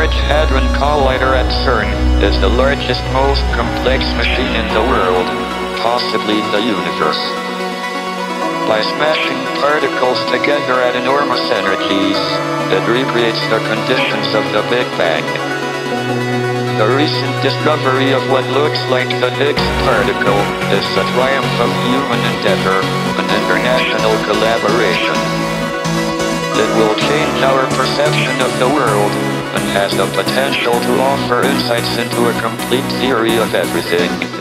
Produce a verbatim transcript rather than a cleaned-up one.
Large Hadron Collider at CERN is the largest, most complex machine in the world, possibly the universe. By smashing particles together at enormous energies, it recreates the conditions of the Big Bang. The recent discovery of what looks like the Higgs particle is the triumph of human endeavor and international collaboration. It will change our perception of the world and has the potential to offer insights into a complete theory of everything.